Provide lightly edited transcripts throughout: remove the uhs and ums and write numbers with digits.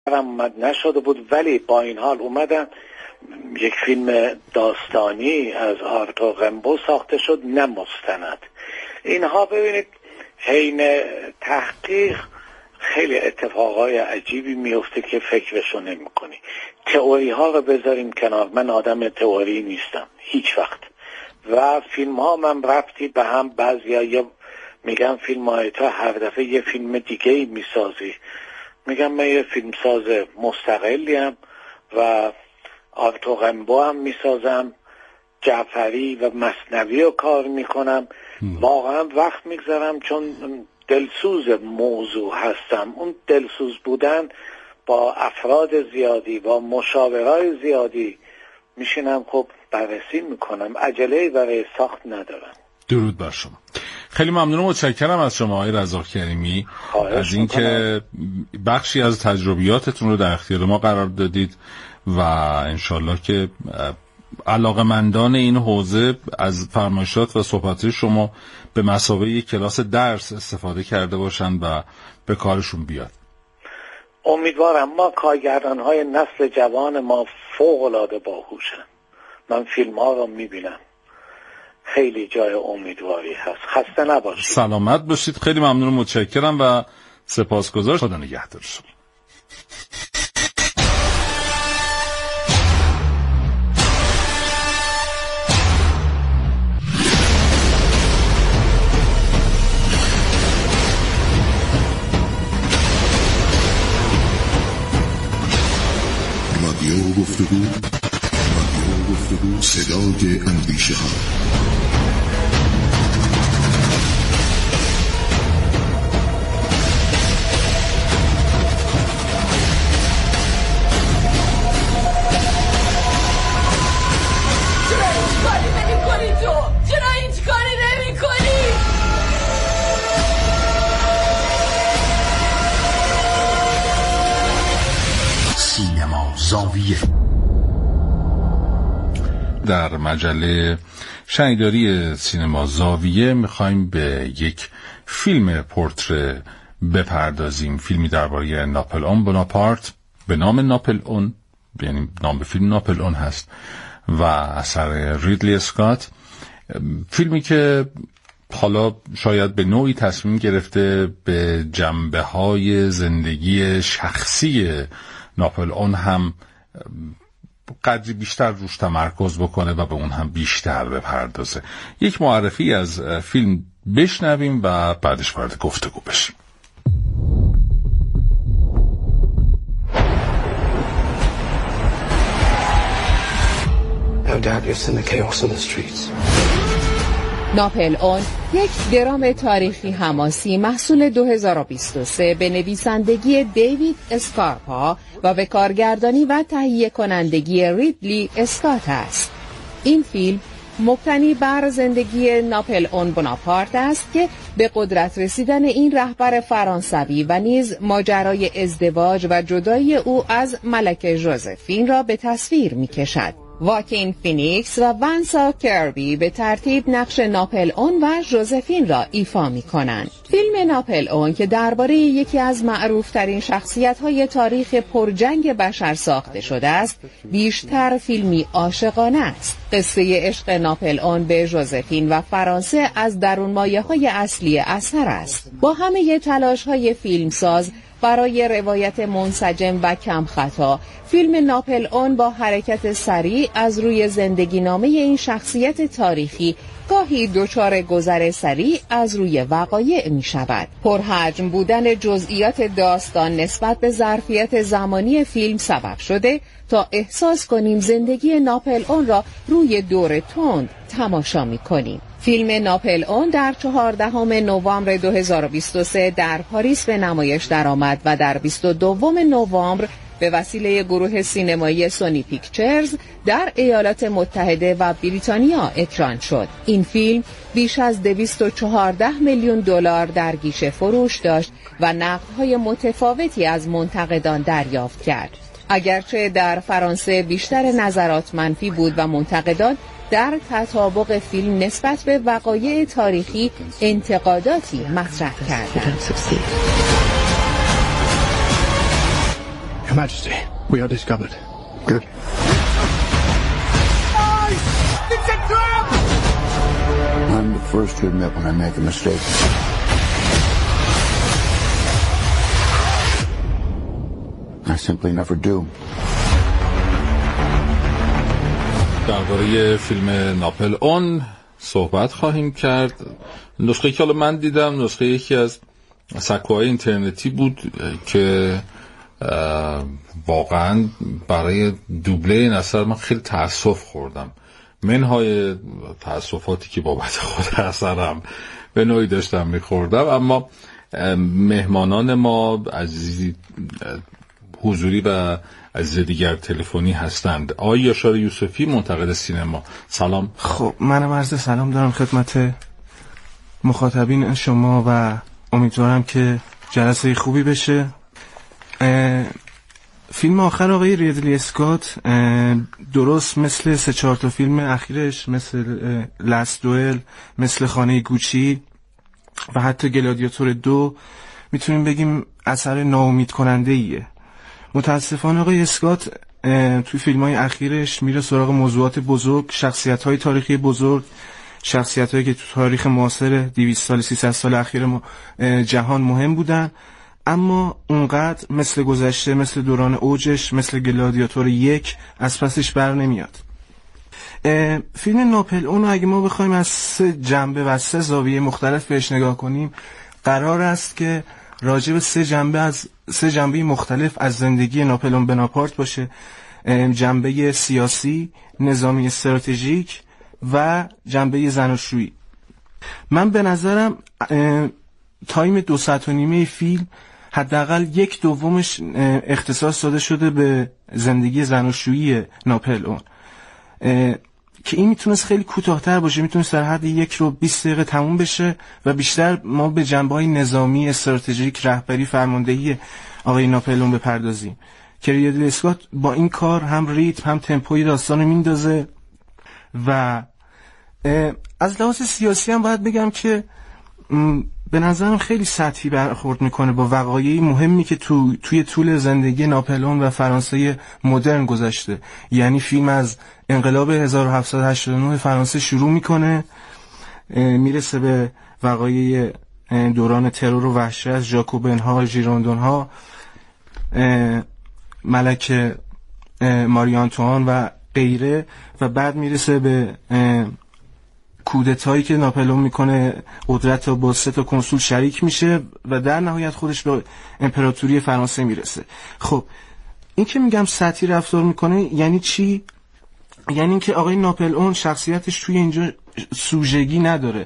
اومد نشده بود، ولی با این حال اومدن یک فیلم داستانی از آرتور رمبو ساخته شد، نه مستند. اینها ببینید حین تحقیق خیلی اتفاقای عجیبی میفته که فکرشو نمی کنی. تئوری ها رو بذاریم کنار، من آدم تئوری نیستم هیچ وقت، و فیلم ها من ربطی به هم، بعضیا میگن فیلم های تا هر دفعه یه فیلم دیگه ای میسازی، میگم من یه فیلمساز مستقلیم و آرتور رمبو هم میسازم، جعفری و مثنوی رو کار میکنم، واقعا وقت میگذارم چون دلسوز موضوع هستم. اون دلسوز بودن با افراد زیادی و مشاورای زیادی میشینم، خب بررسی میکنم، عجله برای ساخت ندارم. درود بر شما. خیلی ممنونم و متشکرم از شما آقای رضا کریمی از اینکه بخشی از تجربیاتتون رو در اختیار ما قرار دادید و انشالله که علاقه‌مندان این حوزه از فرمایشات و صحبت شما به مثابه یک کلاس درس استفاده کرده باشند و به کارشون بیاد. امیدوارم. ما کارگردان‌های نسل جوان ما فوق‌العاده باهوشن. من فیلم ها رو میبینم، خیلی جای امیدواری هست. خسته نباشید. سلامت باشید. خیلی ممنون و متشکرم و سپاسگزار. خدا نگهدار شما. رادیو گفتگو صدای اندیشه ها. سینما زاویه. در مجله شنیداری سینما زاویه میخوایم به یک فیلم پورتره بپردازیم. فیلمی درباره ناپلئون بوناپارت به نام ناپلئون، یعنی نام فیلم ناپلئون هست و اثر ریدلی اسکات. فیلمی که حالا شاید به نوعی تصمیم گرفته به جنبه‌های زندگی شخصی ناپلئون هم قدری بیشتر روش تمرکز بکنه و به اون هم بیشتر بپردازه. یک معرفی از فیلم بشنویم و بعدش وارد گفتگو بشیم. No doubt you've seen the chaos on the streets. ناپلئون یک درام تاریخی حماسی محصول 2023 به نویسندگی دیوید اسکارپا و به کارگردانی و تهیه کنندگی ریدلی اسکات است. این فیلم مبتنی بر زندگی ناپلئون بوناپارت است که به قدرت رسیدن این رهبر فرانسوی و نیز ماجرای ازدواج و جدایی او از ملکه ژوزفین را به تصویر می‌کشد. واکین فینیکس و ونسا کربی به ترتیب نقش ناپلئون و ژوزفین را ایفا می‌کنند. فیلم ناپلئون که درباره یکی از معروف‌ترین شخصیت‌های تاریخ پرجنگ بشر ساخته شده است، بیشتر فیلمی عاشقانه است. قصه عشق ناپلئون به ژوزفین و فرانسه از درونمایه‌های اصلی اثر است. با همه تلاش‌های فیلمساز برای روایت منسجم و کم خطا، فیلم ناپلئون با حرکت سریع از روی زندگی نامه این شخصیت تاریخی گاهی دچار گذر سریع از روی وقایع می شود. پرحجم بودن جزئیات داستان نسبت به ظرفیت زمانی فیلم سبب شده تا احساس کنیم زندگی ناپلئون را روی دور تند تماشا می کنیم. فیلم ناپلئون در 14 نوامبر 2023 در پاریس به نمایش درآمد و در 22 نوامبر به وسیله گروه سینمایی سونی پیکچرز در ایالات متحده و بریتانیا اکران شد. این فیلم بیش از 214 میلیون دلار در گیشه فروش داشت و نقدهای متفاوتی از منتقدان دریافت کرد. اگرچه در فرانسه بیشتر نظرات منفی بود و منتقدان در تطابق فیلم نسبت به وقایع تاریخی انتقاداتی مطرح کردند. Your Majesty, we are discovered. Good. It's a trap! I'm the first to admit when I make a mistake. I simply never do. درباره فیلم ناپل اون صحبت خواهیم کرد. نسخه که حالا من دیدم نسخه یکی از سکوهای اینترنتی بود که واقعا برای دوبله این اثر من خیلی تأسف خوردم. منهای تأسفاتی که بابت خود اثرم به نوعی داشتم میخوردم. اما مهمانان ما عزیزی حضوری و از دیگر تلفنی هستند. آقای یاشار یوسفی، منتقد سینما، سلام. خب منم عرض سلام دارم خدمت مخاطبین شما و امیدوارم که جلسه خوبی بشه. فیلم آخر آقای ریدلی اسکات درست مثل 3-4 تا فیلم اخیرش، مثل لاست دوئل، مثل خانه گوچی و حتی گلادیاتور 2 میتونیم بگیم اثر ناامید کننده ایه. متاسفانه آقای اسکات توی فیلم‌های اخیرش میره سراغ موضوعات بزرگ، شخصیت‌های تاریخی بزرگ، شخصیت‌هایی که تو تاریخ معاصر 200 سال 300 سال اخیر جهان مهم بودن، اما اونقدر مثل گذشته، مثل دوران اوجش، مثل گلادیاتور 1 از پسش بر نمیاد. فیلم ناپل اون اگه ما بخوایم از 3 جنبه و 3 زاویه مختلف بهش نگاه کنیم، قرار است که راجع به 3 جنبه مختلف از زندگی ناپلئون بناپارت باشه: جنبه سیاسی، نظامی استراتژیک و جنبه زناشویی. من به نظرم تایم 2 ساعت و نیمه فیلم حداقل 1/2 اختصاص داده شده به زندگی زناشویی ناپلئون که این میتونست خیلی کوتاه‌تر باشه، میتونست در حد 1 رو 20 دقیقه تموم بشه و بیشتر ما به جنبه‌های نظامی، استراتژیک، رهبری، فرماندهی آقای ناپلئون بپردازیم که ریدلی اسکات با این کار هم ریتم هم تمپوی داستان رو میندازه. و از لحاظ سیاسی هم باید بگم که به نظرم خیلی سطحی برخورد میکنه با وقایعی مهمی که توی طول زندگی ناپلئون و فرانسه مدرن گذشته. یعنی فیلم از انقلاب 1789 فرانسه شروع میکنه، میرسه به وقایع دوران ترور و وحشت، ژاکوبن ها، ژیروندون ها، ملک ماری آنتوان و غیره، و بعد میرسه به کودتایی که ناپلئون میکنه، قدرت با 3 تا کنسول شریک میشه و در نهایت خودش به امپراتوری فرانسه میرسه. خب این که میگم سطحی رفتار میکنه یعنی چی؟ یعنی اینکه آقای ناپلئون شخصیتش توی اینجا سوژگی نداره،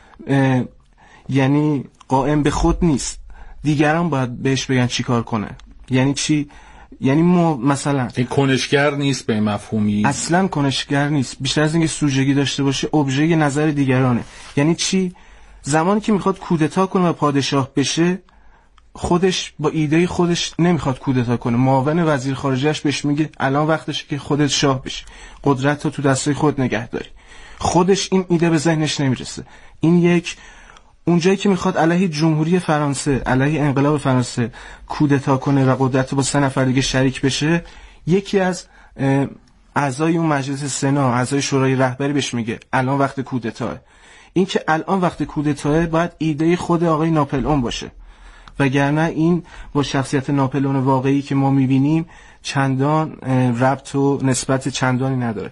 یعنی قائم به خود نیست، دیگران باید بهش بگن چی کار کنه. یعنی چی؟ یعنی مثلا این کنشگر نیست به مفهومی، اصلا کنشگر نیست، بیشتر از اینکه سوژگی داشته باشه ابژه نظر دیگرانه. یعنی چی؟ زمانی که میخواد کودتا کنه و پادشاه بشه، خودش با ایده خودش نمیخواد کودتا کنه، معاون وزیر خارجه‌اش بهش میگه الان وقتشه که خودت شاه بشی، قدرت رو تو دستای خود نگه داری. خودش این ایده به ذهنش نمیرسه. این یک. اونجایی که میخواد علیه جمهوری فرانسه، علیه انقلاب فرانسه کودتا کنه و قدرت رو با 3 نفر دیگه شریک بشه، یکی از اعضای اون مجلس سنا، اعضای شورای رهبری بهش میگه الان وقت کودتاه. این که الان وقت کودتاه باید ایده خود آقای ناپلئون باشه، وگرنه این با شخصیت ناپلئون واقعی که ما میبینیم چندان ربط و نسبت چندانی نداره.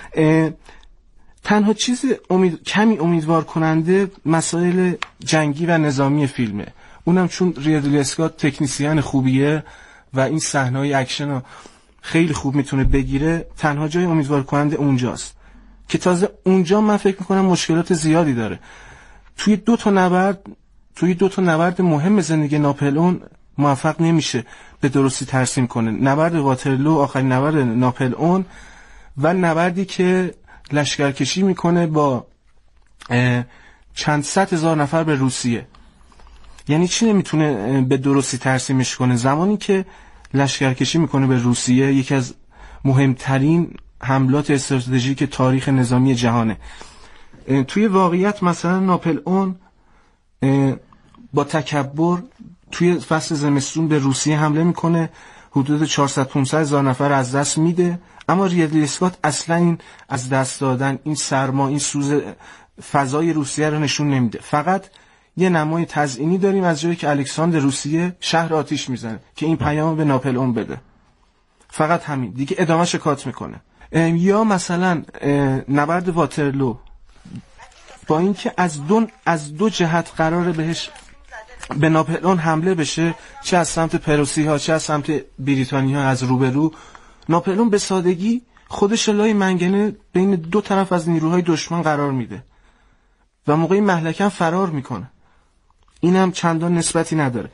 تنها چیز کمی امیدوار کننده مسائل جنگی و نظامی فیلمه، اونم چون ریدلی اسکات تکنیسیان خوبیه و این صحنه‌های اکشن رو خیلی خوب میتونه بگیره. تنها جای امیدوار کننده اونجاست که تازه اونجا من فکر میکنم مشکلات زیادی داره. توی 2 تا نبرد مهم زندگی ناپلئون موفق نمیشه به درستی ترسیم کنه: نبرد واترلو، آخرین نبرد ناپلئون، و نبردی که لشکرکشی میکنه با چند 100,000 نفر به روسیه. یعنی چی نمیتونه به درستی ترسیمش کنه؟ زمانی که لشکرکشی میکنه به روسیه، یکی از مهمترین حملات استراتژیک تاریخ نظامی جهانه. توی واقعیت مثلا ناپلئون با تکبر توی فصل زمستون به روسیه حمله میکنه، حدود 400-500 هزار نفر از دست میده، اما ریدلی اسکات اصلا این از دست دادن، این سرما، این سوز فضای روسیه رو نشون نمیده. فقط یه نمای تزیینی داریم از جایی که الکساندر روسیه شهر آتیش میزنه که این پیام به ناپلئون بده. فقط همین، دیگه ادامهش کات میکنه. یا مثلا نبرد واترلو، با اینکه از دو جهت قراره بهش به ناپلئون حمله بشه، چه از سمت پروسی ها چه از سمت بریتانیا از روبرو، ناپلئون به سادگی خودش لای منگنه بین دو طرف از نیروهای دشمن قرار میده و موقعی مهلکن فرار میکنه. این هم چندان نسبتی نداره.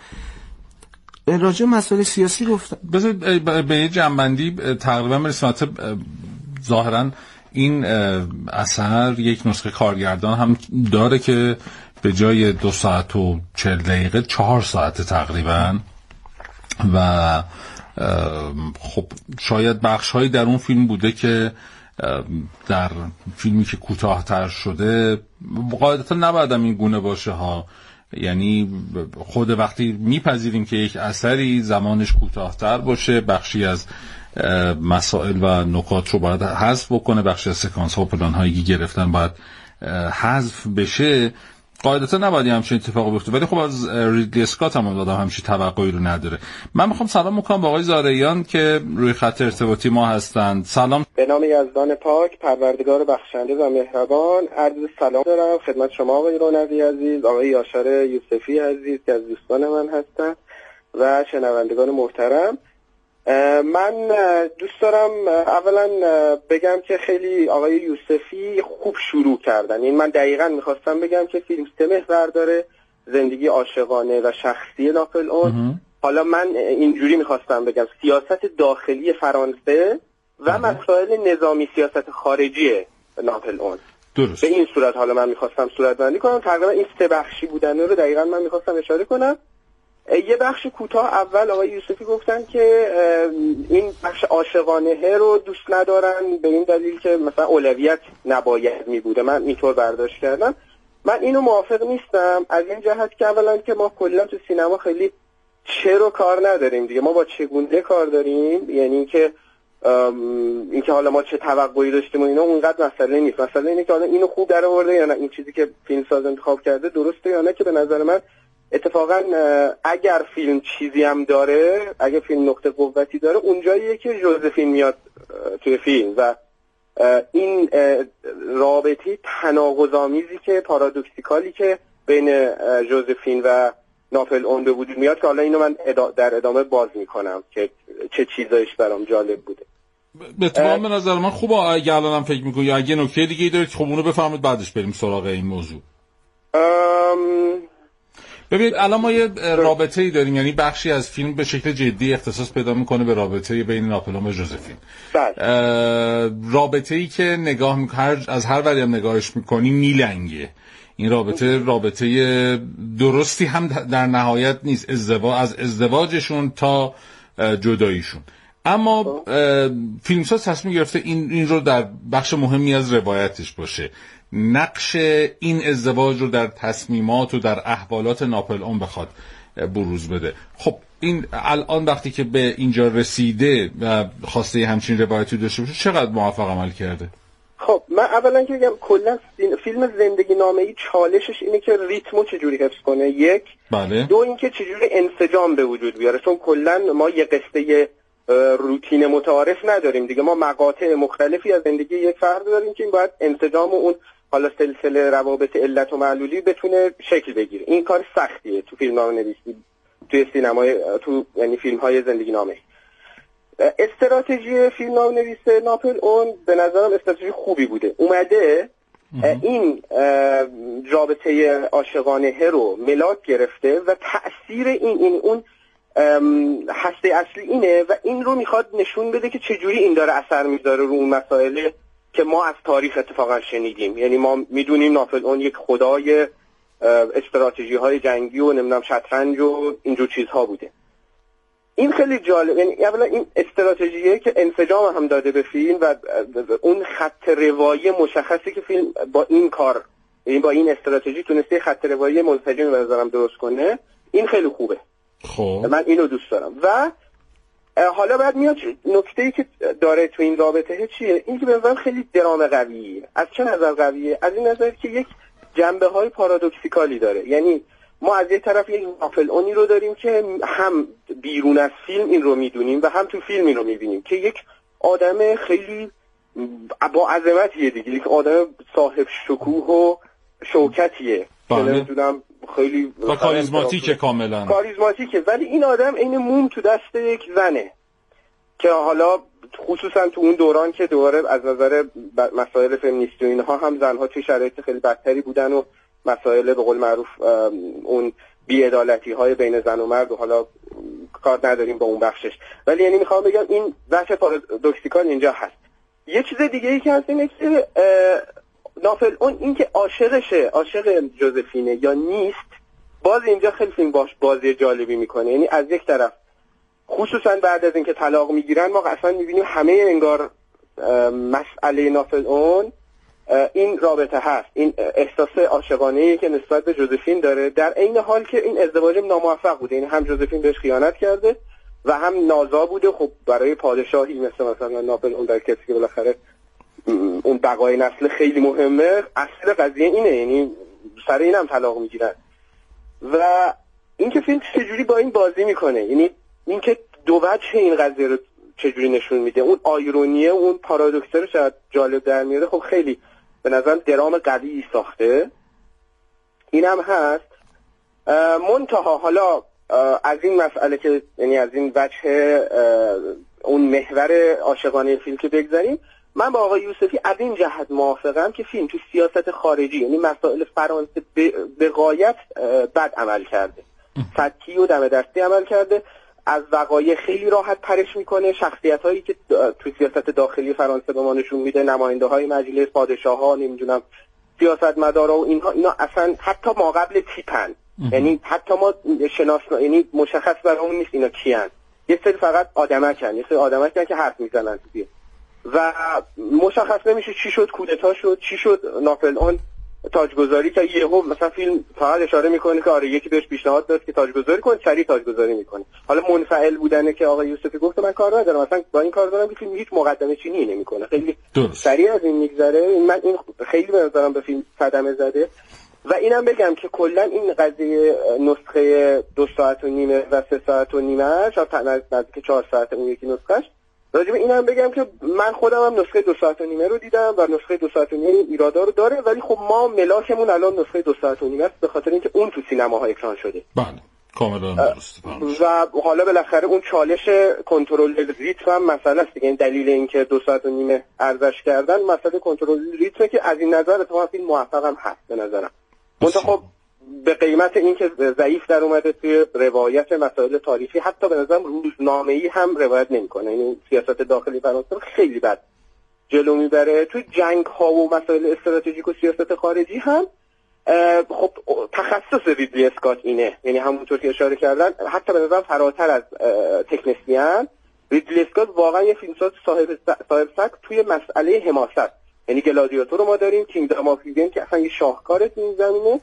راجع مسئله سیاسی گفتم، بذار به یه جنبندی تقریبا برسیم. ظاهرا این اثر یک نسخه کارگردان هم داره که به جای 2 ساعت و 40 دقیقه 4 ساعت تقریبا، و خب شاید بخش‌هایی در اون فیلم بوده که در فیلمی که کوتاه‌تر شده قاعدتا نبایدم این گونه باشه ها. یعنی خود وقتی میپذیریم که یک اثری زمانش کوتاه‌تر باشه، بخشی از مسائل و نکات رو باید حذف بکنه، بخشی از سکانس ها و پلان هایی که گرفتن باید حذف بشه، قاعدتا نباید همچین اتفاقی بیفته. ولی خب از ریدلی اسکات هم دادم همچین توقعی رو نداره. من میخوام سلام میکنم با آقای زارعیان که روی خط ارتباطی ما هستند. سلام. به نام یزدان پاک، پروردگار بخشنده و مهربان، عرض سلام دارم خدمت شما آقای رونقی عزیز، آقای یاشار یوسفی عزیز که از دوستان من هستن و شنوندگان محترم. من دوست دارم اولا بگم که خیلی آقای یوسفی خوب شروع کردن. این من دقیقاً میخواستم بگم که فیلم 3 محور داره، زندگی عاشقانه و شخصی ناپلئون. حالا من اینجوری میخواستم بگم سیاست داخلی فرانسه و مسائل نظامی سیاست خارجی ناپلئون. درست. به این صورت حالا من میخواستم صورتبندی کنم. تقریبا این 3 بخشی بودن رو دقیقاً من میخواستم اشاره کنم. یه بخش کوتاه اول آقای یوسفی گفتن که این بخش عاشقانه رو دوست ندارن به این دلیل که مثلا اولویت نباید می بوده. من اینطور برداشت کردم. من اینو موافق نیستم، از این جهت که اولا که ما کلا تو سینما خیلی چه رو کار نداریم دیگه، ما با چگونه کار داریم. یعنی اینکه حالا ما چه توقعی داشتیم و اینا اونقدر مسئله نیست. مسئله اینه که حالا اینو خوب در آورده یا نه، این چیزی که فیلمساز انتخاب کرده درسته یا نه، که به نظر من اتفاقا اگر فیلم چیزی هم داره، اگر فیلم نقطه قوتی داره، اونجاییه که ژوزفین میاد توی فیلم و این رابطه تناقض‌آمیزی که پارادوکسیکالی که بین ژوزفین و ناپلئون به وجود میاد که حالا اینو من در ادامه باز میکنم که چه چیزایش برام جالب بوده. به تمام به نظر من خوبه اگه الانم فکر میکنی یا اگه نکته دیگه‌ای داره که خب اونو بفهمید بعدش بریم سراغ این موضوع. ببینید الان ما یه رابطه‌ای داریم، یعنی بخشی از فیلم به شکل جدی اختصاص پیدا میکنه به رابطه بین ناپلئون و ژوزفین. رابطه‌ای که از هر وری هم نگاهش میکنی میلنگه. این رابطه درستی هم در نهایت نیست، از ازدواجشون تا جداییشون. اما فیلمساز تصمیم گرفته این رو در بخش مهمی از روایتش باشه، نقش این ازدواج رو در تصمیمات و در احوالات ناپلئون بخواد بروز بده. خب این الان وقتی که به اینجا رسیده و خواسته همچین روایتی داشته باشه چقدر موفق عمل کرده؟ خب من اولا که بگم کلا فیلم زندگی نامه‌ای چالشش اینه که ریتمو چجوری حفظ کنه، یک. بله. دو اینکه چجوری انسجام به وجود بیاره، چون کلا ما یه قصه روتین متعارف نداریم دیگه، ما مقاطع مختلفی از زندگی یک فرد داریم که این باید انسجام و اون حالا سلسله روابط علت و معلولی بتونه شکل بگیره. این کار سختیه تو فیلمنامه‌نویسی، توی سینمای یعنی فیلم‌های زندگی نامه. استراتژی فیلمنامه‌نویس ناپلئون به نظرم استراتژی خوبی بوده. اومده این رابطه عاشقانه رو ملاک گرفته و تأثیر اون هسته اصلی اینه و این رو میخواد نشون بده که چجوری این داره اثر میذاره رو اون مسائل که ما از تاریخ اتفاقا شنیدیم. یعنی ما میدونیم ناپلئون یک خدای استراتژی های جنگی و نمیدونم شطرنج و اینجور چیزها بوده. این خیلی جالب، یعنی اولا این استراتژیه که انسجام هم داده به فیلم و اون خط روایی مشخصی که فیلم با این کار، یعنی با این استراتژی تونسته خط روایی منسجم به نظرم درست کنه. این خیلی خوبه. خب من اینو دوست دارم. و حالا بعد میاد نکته‌ای که داره تو این رابطه چیه؟ این که به نظرم خیلی درام قویه. از چه نظر قویه؟ از این نظر که یک جنبه‌های پارادوکسیکالی داره. یعنی ما از یک طرف یک ناپل اونی رو داریم که هم بیرون از فیلم این رو میدونیم و هم تو فیلم این رو میبینیم که یک آدم خیلی با عظمتیه دیگه، یک آدم صاحب شکوه و شوکتیه که نمیدونم خیلی و کاریزماتیکه، کاملا کاریزماتیکه، ولی این آدم این موم تو دست یک زنه که حالا خصوصا تو اون دوران که دوباره از نظر مسائل فمینیستی و اینها هم زنها توی شرایط خیلی بدتری بودن و مسائل به قول معروف اون بی‌عدالتی‌های بین زن و مرد و حالا کار نداریم با اون بخشش، ولی یعنی میخوام بگم این بحث پارادوکسیکال اینجا هست. یه چیز دیگه ای که هست اینه که ناپل اون این که عاشق جوزفینه یا نیست، باز اینجا خیلی فیلم بازی جالبی میکنه. یعنی از یک طرف خصوصا بعد از اینکه طلاق میگیرن ما اصلا میبینیم همه انگار مسئله ناپل اون این رابطه هست، این احساس عاشقانه‌ای که نسبت به جوزفین داره، در عین حال که این ازدواج ناموفق بوده. یعنی هم جوزفین بهش خیانت کرده و هم نازا بوده. خب برای پادشاهی مثلا ناپل اون در کسی که بالاخره اون بقای نسل خیلی مهمه، اصل قضیه اینه، یعنی سر این هم طلاق میگیرن. و این که فیلم چجوری با این بازی میکنه، یعنی این که دو وجه این قضیه رو چجوری نشون میده، اون آیرونیه، اون پارادوکس رو شاید جالب در میاره. خب خیلی به نظرم درام قوی ساخته، اینم هست. منتها حالا از این مسئله که یعنی از این وجه اون محور عاشقانه فیلم که بگذاریم، من با آقای یوسفی از این جهت موافقم که فیلم تو سیاست خارجی یعنی مسائل فرانسه به غایت بد عمل کرده، سطحی و دم دستی عمل کرده، از وقایع خیلی راحت پرش میکنه. شخصیت هایی که تو سیاست داخلی فرانسه به ما نشون میده، نماینده های مجلس، پادشاه ها، نمیدونم سیاستمدارا و اینا اصلا حتی ما قبل تیپن، یعنی حتی ما یعنی مشخص برامون نیست اینا کیان، یه سری فقط آدمکن، یه سری آدمکن که حرف میزنن تو و مشخص نمیشه چی شد، کودتا شد، چی شد، ناپل اون تاجگذاری که یهو مثلا فیلم فقط اشاره میکنه که آره یکی بهش پیشنهاد داد که تاجگذاری کنه، سریع تاجگذاری میکنه. حالا منفعل بودنه که آقای یوسفی گفت من کار ندارم، مثلا با این کار دارم که فیلم هیچ مقدمه چینی نمیکنه، خیلی سریع از این میگذره. من این خیلی به نظرم به فیلم صدمه زده. و اینم بگم که کلا این قضیه نسخه 2 ساعت و نیمه و 3 ساعت و نیمه شاید نزدیک 4 ساعت اون یکی نسخهش، راجب اینم بگم که من خودم هم نسخه 2 ساعت و نیمه رو دیدم و نسخه 2 ساعت و نیمه ایرادا رو داره، ولی خب ما ملاکمون الان نسخه 2 ساعت و نیمه است به خاطر اینکه اون تو سینماها اکران شده. بله کاملا درسته. و حالا بالاخره اون چالش کنترل ریتم هم مسئله است دیگه. این دلیل اینکه 2 ساعت و نیمه ارزش کردن مسئله کنترل ریتمه که از این نظر اتفاقا فیلم موفقم هست به نظرم. منتها خب به قیمت اینکه ضعیف در اومده توی روایت مسائل تاریخی، حتی به نظرم روزنامه‌ای هم روایت نمی‌کنه. یعنی سیاست داخلی فرانسه خیلی بد جلو میبره. توی جنگ‌ها و مسائل استراتژیک و سیاست خارجی هم خب تخصص ریدلی اسکات اینه، یعنی همونطور که اشاره کردن حتی به نظرم فراتر از تکنسین، ریدلی اسکات واقعا یه فیلمساز صاحب سبک توی مسئله حماست. یعنی گلادیاتور رو ما داریم، کینگدام آف هیون که اصلا یه شاهکاره تو این زمینه.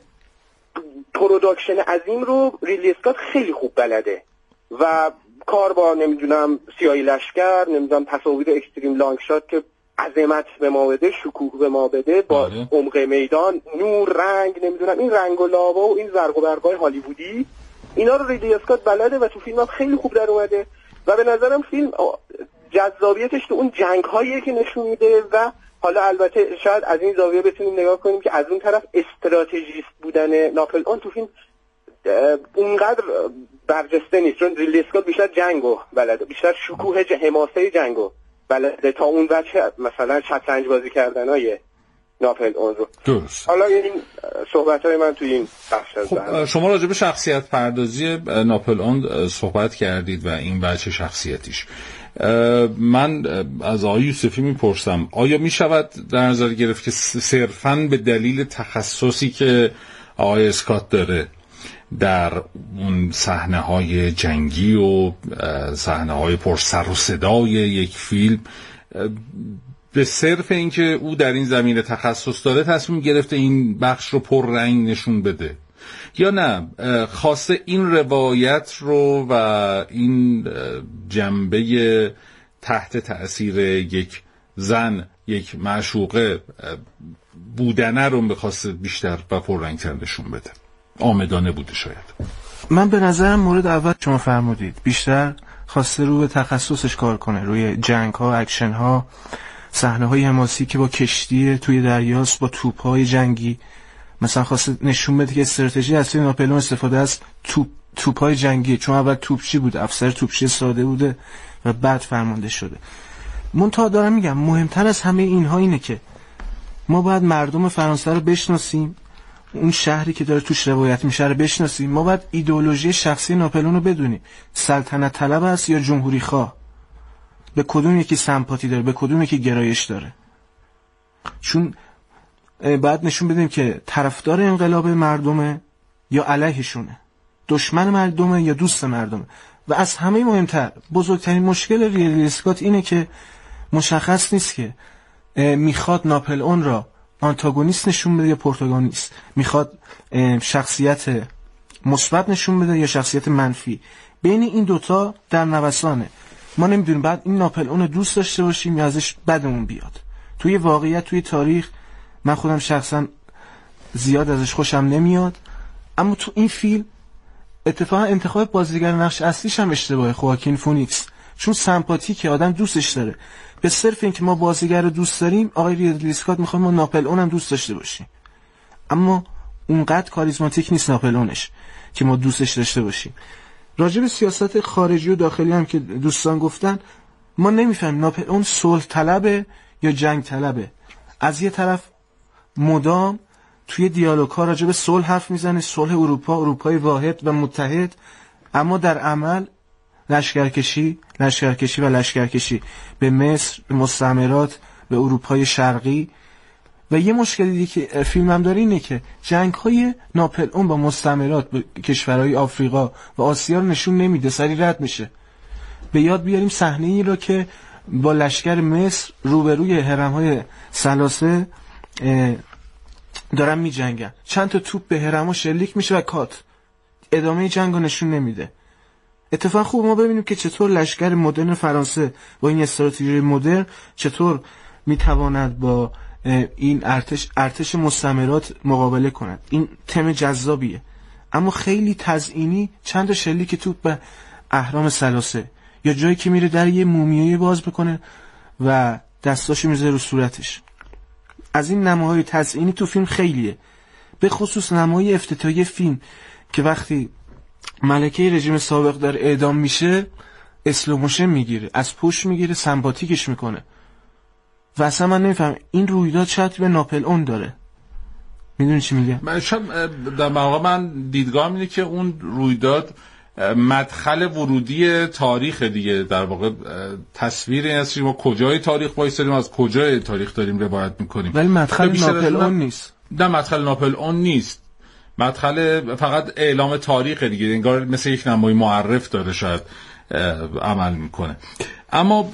پروداکشن عظیم رو ریدلی اسکات خیلی خوب بلده و کار با نمیدونم سیاهی لشکر، نمیدونم تصاویر اکستریم لانگ شات که عظمت به ما بده، شکوه به ما بده، با عمق میدان، نور، رنگ، نمیدونم این رنگ و لاوا و این زرق و برقای هالیوودی، اینا رو ریدلی اسکات بلده و تو فیلم هم خیلی خوب در اومده. و به نظرم فیلم جذابیتش تو اون جنگ هایی که نشون میده و حالا البته شاید از این زاویه بتونیم نگاه کنیم که از اون طرف استراتژیست بودن ناپل اون تو فیلم اونقدر برجسته نیست، چون ریدلی اسکات بیشتر جنگو بلده، بیشتر شکوه حماسه جنگو بلده تا اون وجه مثلا شطرنج بازی کردنای ناپل اون رو. درست. حالا این صحبت‌های من تو این بخش هست. خب شما راجع به شخصیت پردازی ناپل اون صحبت کردید و این وجه شخصیتیش. من از آقای یوسفی میپرسم آیا میشود در نظر گرفت که صرفاً به دلیل تخصصی که آقای اسکات داره در اون صحنه‌های جنگی و صحنه‌های پر سر و صدای یک فیلم، به صرف اینکه او در این زمینه تخصص داره تصمیم گرفته این بخش رو پر رنگ نشون بده؟ یا نه خواسته این روایت رو و این جنبه تحت تأثیر یک زن، یک معشوقه بودنه رو میخواسته بیشتر و پررنگ‌تر نشون بده؟ آمدانه بوده شاید. من به نظرم مورد اول شما فرمودید بیشتر خواسته رو به تخصصش کار کنه، روی جنگ ها، اکشن ها، صحنه های حماسی که با کشتی توی دریاست، با توپ های جنگی. مثلا خواسته نشون بده که استراتژی اصلی ناپلئون استفاده از توپ های جنگی، چون اول توپچی بود، افسر توپچی ساده بوده و بعد فرمانده شده. منتها دارم میگم مهمتر از همه اینها اینه که ما باید مردم فرانسه رو بشناسیم، اون شهری که داره توش روایت میشه رو بشناسیم. ما باید ایدئولوژی شخصی ناپلئون رو بدونیم، سلطنت طلب است یا جمهوری خواه، به کدوم یکی سمپاتی داره، به کدوم یکی گرایش داره. چون باید نشون بدیم که طرفدار انقلاب مردمه یا علیهشونه، دشمن مردمه یا دوست مردمه. و از همه مهمتر بزرگترین مشکل ریدلی اسکات اینه که مشخص نیست که میخواد ناپلئون را آنتاگونیست نشون بده یا پروتاگونیست، میخواد شخصیت مثبت نشون بده یا شخصیت منفی. بین این دوتا در نوسانه. ما نمیدونیم بعد این ناپلئون رو دوست داشته باشیم یا ازش بدمون بیاد. توی واقعیت، توی تاریخ من خودم شخصا زیاد ازش خوشم نمیاد، اما تو این فیلم اتفاقا انتخاب بازیگر نقش اصلیش هم اشتباهه، خواکین فونیکس، چون سمپاتی که آدم دوستش داره. به صرف این که ما بازیگر رو دوست داریم، آقای ریدلی اسکات میخواد ما ناپلئون هم دوست داشته باشیم، اما اونقدر کاریزماتیک نیست ناپلئونش که ما دوستش داشته باشیم. راجع به سیاست خارجی و داخلی هم که دوستان گفتن، ما نمیفهمیم ناپلئون صلح طلبه یا جنگ طلبه. از یه طرف مدام توی دیالوگ‌ها راجع به صلح حرف میزنه، صلح اروپای واحد و متحد، اما در عمل لشکرکشی و لشکرکشی به مصر، به مستعمرات، به اروپای شرقی. و یه مشکلی دیگه که فیلم هم داره اینه که جنگ‌های ناپلئون با مستعمرات، به کشورهای آفریقا و آسیا رو نشون نمیده، سری رد میشه. به یاد بیاریم صحنه‌ای رو که با لشکر مصر روبروی هرم‌های ثلاثه دارن می‌جنگن، چند تا توپ به هرم‌ها شلیک میشه و کات، ادامه جنگو نشون نمیده. اتفاقا خوب ما ببینیم که چطور لشکر مدرن فرانسه با این استراتژی مدرن چطور میتواند با این ارتش مستعمرات مقابله کند. این تم جذابیه، اما خیلی تزیینی. چند تا شلیک توپ به اهرام ثلاثه، یا جایی که میره در یه مومیایی باز میکنه و دستاشو میذاره رو صورتش. از این نماهای تزیینی تو فیلم خیلیه، به خصوص نمای افتتاحیه فیلم که وقتی ملکه رژیم سابق داره اعدام میشه، اسلوموشن میگیره، از پشت میگیره، سمپاتیکش میکنه. و اصلا من نمیفهم این رویداد چه به ناپلئون داره. میدونی چی میگم؟ در واقع من دیدگاهم اینه که اون رویداد مدخل ورودی تاریخ دیگه. در واقع تصویر این است که ما کجای تاریخ وایسادیم، از کجای تاریخ داریم روایت میکنیم، ولی مدخل ناپلئون نیست. نه، مدخل ناپلئون نیست، مدخل فقط اعلام تاریخ دیگه، انگار مثل یک نمای معرف داره شاید عمل میکنه. اما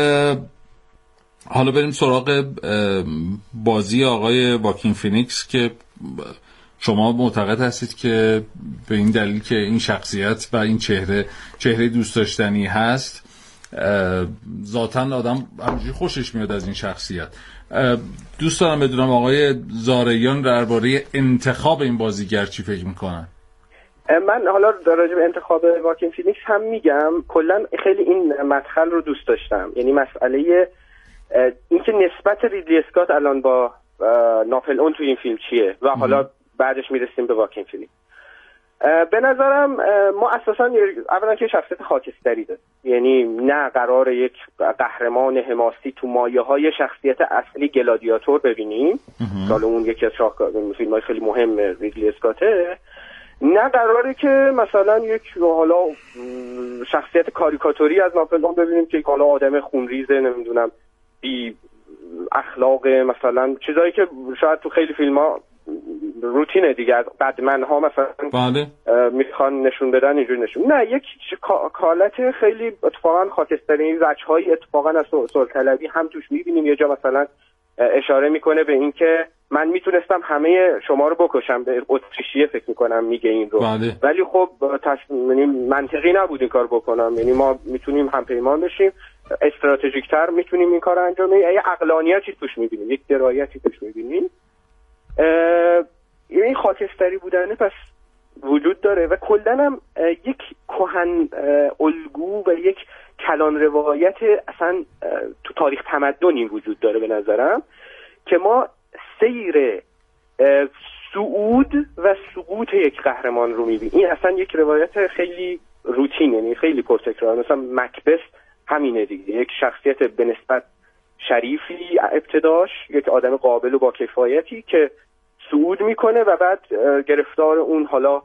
حالا بریم سراغ بازی آقای واکین فینیکس که شما معتقد هستید که به این دلیل که این شخصیت و این چهره دوست داشتنی هست، ذاتاً آدم همونجوری خوشش میاد از این شخصیت. دوست دارم بدونم آقای زاریان درباره انتخاب این بازیگر چی فکر میکنن؟ من حالا راجع به انتخاب واکین فینیکس هم میگم، کلا خیلی این مدخل رو دوست داشتم. یعنی مسئله اینکه نسبت ریدلی اسکات الان با ناپلئون تو این فیلم چیه و حالا بعدش میرسیم به واکین فینیکس. به نظرم ما اساسا اولا که شخصیت خاکستری داره، یعنی نه قرار یک قهرمان حماسی تو مایه‌های شخصیت اصلی گلادیاتور ببینیم، حالا اون یکی از فیلم‌های خیلی مهم ریدلی اسکاته، نه قراره که مثلا یک حالا شخصیت کاریکاتوری از ناپلئون ببینیم که حالا آدم خونریزه، نمیدونم بی اخلاق، مثلا چیزایی که شاید تو خیلی فیلم‌ها روتینه دیگه، بدمن‌ها مثلا بله میخوان نشون بدن اینجوری نشون. نه، یک حالت خیلی اتفاقا خاکستری، وجه‌های اتفاقا از صلح طلبی هم توش می‌بینیم. یه جا مثلا اشاره میکنه به این که من میتونستم همه شما رو بکشم. به اتریشیه فکر میکنم میگه این رو. بله. ولی خب یعنی منطقی نبود این کار بکنم. یعنی ما میتونیم همپیمان بشیم، استراتژیک تر میتونیم این کار انجام بدیم. یه عقلانیتی توش میبینیم، یک درایتی توش میبینیم. این خاکستری بودنه پس وجود داره و کلن هم یک کهن الگو و یک کلان روایت اصلا تو تاریخ تمدنی وجود داره به نظرم که ما سیر صعود و سقوط یک قهرمان رو میبینیم. این اصلا یک روایت خیلی روتین، یعنی خیلی پرتکرار. مثلا مکبث همینه دیگه، یک شخصیت به نسبت شریفی ابتداش، یک آدم قابل و با کفایتی که صعود میکنه و بعد گرفتار اون حالا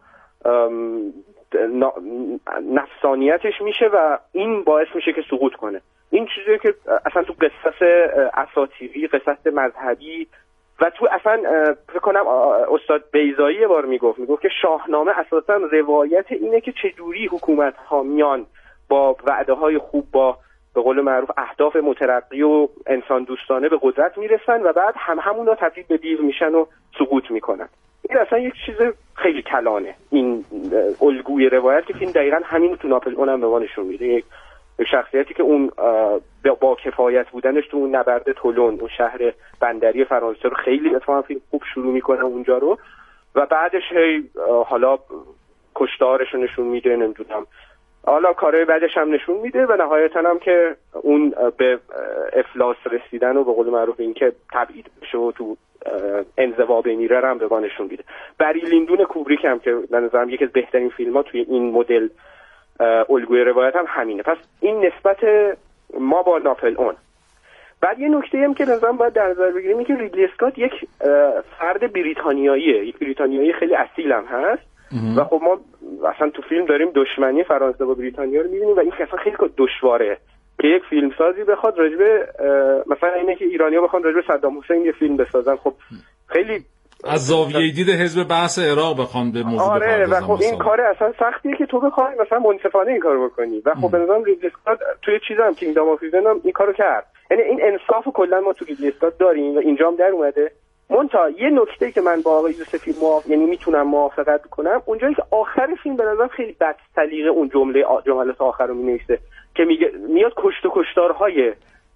نفسانیتش میشه و این باعث میشه که سقوط کنه. این چیزیه که اصلا تو قصص اساطیری، قصص مذهبی و تو اصلا فکر کنم استاد بیضایی یه بار میگفت که شاهنامه اساسا روایت اینه که چجوری حکومت ها میان با وعده های خوب، با به قول معروف اهداف مترقی و انسان دوستانه به قدرت میرسن و بعد همونا تبدیل به دیو میشن و سقوط میکنن. این اصلا یک چیز خیلی کلانه، این الگوی روایت که فیلم دقیقا همین تو ناپل اون هم به ما نشون میده. یک شخصیتی که اون با کفایت بودنش تو اون نبرد تولون، اون شهر بندری فرانسه رو خیلی اتفاقا فیلم خوب شروع میکنه اونجا رو و بعدش حالا کشتارش رو نشون میده، نمیدونم حالا کارهای بعدش هم نشون میده و نهایتا هم که اون به افلاس رسیدن و به قول معروف این که تبعید بشه و تو انزوا بمیره هم به ما نشون میده. بری لیندون کوبریک هم که به نظرم یکی از بهترین فیلم‌ها توی این مدل الگوی روایت هم همینه. پس این نسبت ما با ناپل اون. بعد یه نکته هم که نظرم باید در نظر بگیریم این که ریدلی اسکات یک فرد بریتانیاییه، یک بریتانیایی خیلی اصیل هم هست و خب ما اصلا تو فیلم داریم دشمنی فرانسه با بریتانیا رو می‌بینیم و این اصلا خیلی دشواره که یک فیلمسازی بخواد راجبه مثلا اینه که ایرانی‌ها بخوان راجبه صدام حسین یه فیلم بسازن. خب خیلی از زاویه دید حزب بعث عراق بخوان به موضوع بپردازن. و خب این کار اصلا سختیه که تو بخوای مثلا منصفانه این کارو بکنی و خب به نظرم ریدلی اسکات توی چیزا هم کینگدام آف هیون هم این کارو کرد. یعنی این انصافو کلا ما تو ریدلی اسکات داریم و اینجام در اومده. منتها یه نکته که من با آقای یوسفی یعنی میتونم موافقت کنم، اونجایی که آخر فیلم به نظرم خیلی بد سلیقه اون جملات آخر رو مینویسه که میگه میاد کشت و کشتارهای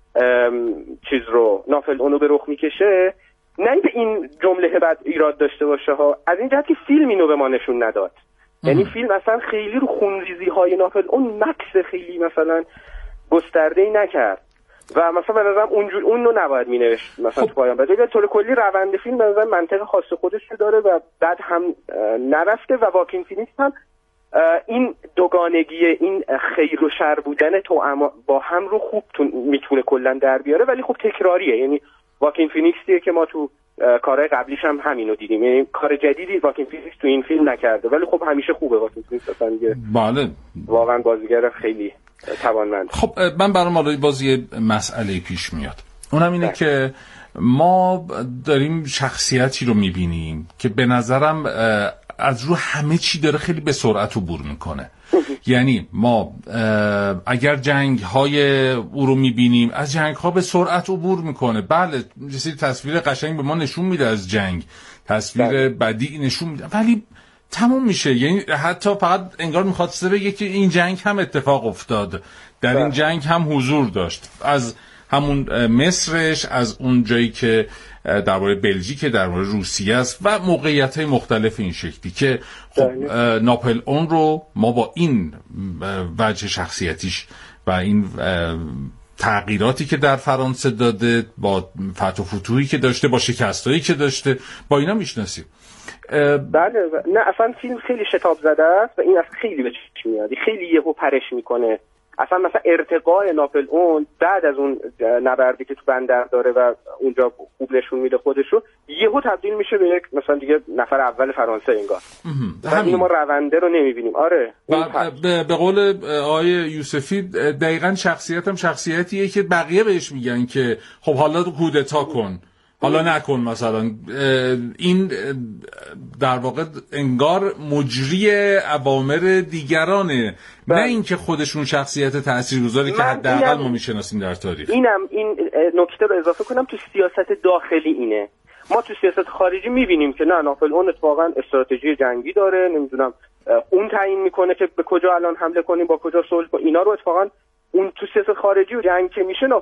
چیز رو ناپل اونو به رخ میکشه. نه به این جمله بعد ایراد داشته باشه ها، از این جهت که فیلم اینو به ما نشون نداد. یعنی فیلم اصلا خیلی رو خونریزی های ناپل اون مکس خیلی مثلا گسترده‌ای نکرد و مثلا به نظرم اون رو نباید مینوشت مثلا تو پایان. به طور کلی روند فیلم به نظرم منطق خاص خودش رو داره و بعد هم نرفته و واکین فینیکس هم این دوگانگی، این خیر و شر بودن تو با هم رو خوب میتونه کلا در بیاره، ولی خب تکراریه. یعنی واکین فینیکسیه که ما تو کارهای قبلیش هم همینو دیدیم، یعنی کار جدیدی واکین فینیکس تو این فیلم نکرده ولی خب همیشه خوبه واکین فینیکس اصلا دیگه. بله واقعا بازیگر خیلی توانمند. خب من برام حالا بازی مسئله پیش میاد، اونم اینه که ما داریم شخصیتی رو میبینیم که به نظرم از رو همه چی داره خیلی به سرعت عبور میکنه. یعنی ما اگر جنگ های او رو میبینیم، از جنگ ها به سرعت عبور میکنه. بله یه تصویر قشنگ به ما نشون میده از جنگ، تصویر بدی نشون میده، ولی تموم میشه. یعنی حتی فقط انگار میخواد بگه که این جنگ هم اتفاق افتاد، در این جنگ هم حضور داشت، از همون مصرش، از اون جایی که درباره بلژیک، درباره روسیه است و موقعیت‌های مختلف این شکلی که خب ناپل اون رو ما با این وجه شخصیتیش و این تغییراتی که در فرانسه داده، با فتح و فتوحی که داشته، با شکستایی که داشته، با اینا میشناسیم. بله نه اصلا فیلم خیلی شتاب زده است و این اصلا خیلی به چشم میاد، خیلی یهو پرش میکنه. اصلا مثلا ارتقاء ناپل اون بعد از اون نبردی که تو بندر داره و اونجا خوب نشون میده خودش رو، یهو تبدیل میشه به یک مثلا دیگه نفر اول فرانسه انگار. همین ما رونده رو نمیبینیم. آره به قول آقای یوسفی دقیقاً شخصیتم شخصیتیه که بقیه بهش میگن که خب حالا کودتا کن، حالا نکن. مثلا این در واقع انگار مجری اوامر دیگرانه، نه اینکه خودشون شخصیت تاثیرگذاری که حداقل ما میشناسیم در تاریخ. این نکته رو اضافه کنم تو سیاست داخلی اینه. ما تو سیاست خارجی میبینیم که نه، ناپلئون اتفاقا استراتژی جنگی داره، نمیدونم اون تعیین میکنه که به کجا الان حمله کنیم، با کجا صلح کنیم. اینا رو اتفاقا اون تو سیاست خارجی و جنگ که میشه